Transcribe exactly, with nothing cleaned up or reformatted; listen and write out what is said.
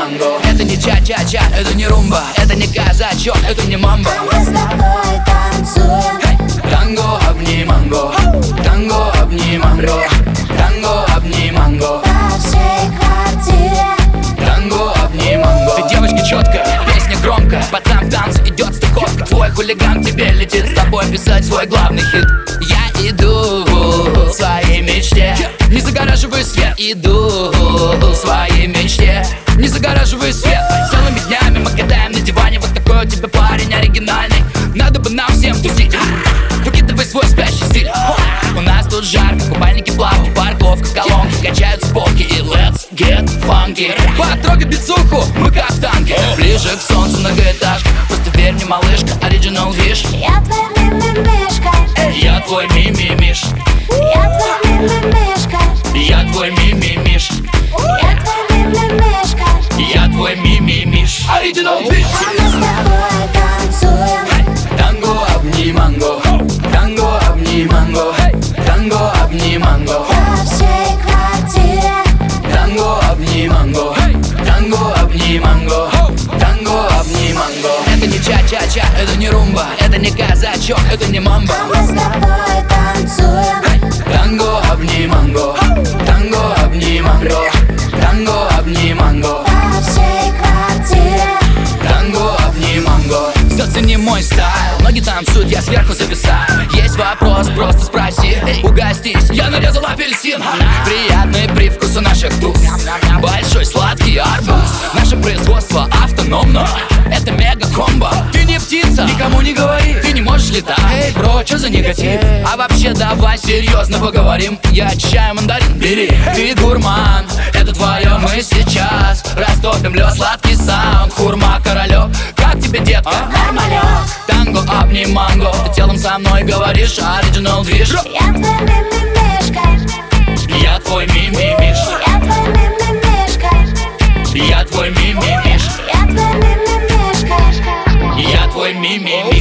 манго. Это не ча-ча-ча, это не румба, это не казачок, это не мамба. Мы с тобой танцуем. Hey! Танго, обни манго, танго, обни манго, танго, обни манго. По всей квартире. Танго, обни манго. Ты девочка четкая, песня громкая, пацан в танце идет стыковка. Твой хулиган тебе летит с тобой писать свой главный хит. Я иду в своей мечте, не загораживай свет. Иду в своей мечте, не загораживай свет. Целыми днями мы катаем на диване. Вот такой у тебя парень оригинальный. Надо бы нам всем тусить. Выкидывай свой спящий стиль. У нас тут жарко, купальники, плавки, парковка, колонки, качаются полки. И let's get funky. Потрогай бицуху, мы как в танке. Ближе к солнцу многоэтажка. Просто верь мне, малышка, original wish. Я твой мимимишка. Я твой мимимиш. Я твой мимимишка. Я твой мимимиш. Я твой мимимишка. Я твой мимимиш. Original wish. Мы с тобой танцуем. Танго, обни манго, танго, обни манго, танго, обни манго. По всей квартире. Танго, обни манго, танго, обни манго, танго, обни манго. Это не ча-ча-ча, это не румба, это не казачок, это не мамба. Мы с тобой танцуем. Танго, обни манго, танго, обни манго, танго, обни манго. По всей квартире. Танго, обни манго. Зацени мой стайл, ноги танцуют, я сверху зависаю. Есть вопрос, просто спроси, угостись. Я нарезал апельсин. Приятный привкус у наших туз. Большой сладкий арбуз. Наше производство автономно. Это мега-комбо. Ты не птица, никому не говори. Ты не можешь летать. Эй, бро, чё за негатив? А вообще давай серьезно поговорим. Я очищаю мандарин, бери. Ты гурман, это твое мы сейчас. Растопим лед, сладкий саунд. Хурма, королек, как тебе, детка? Нормалек. Танго, обни манго. Ты телом со мной говоришь, оригинал движ. Я твой мимимишка. Я твой мимимиш. Я твой мимимишка. Я твой мимимиш. Я твой мимимишка. Я твой мимимиш.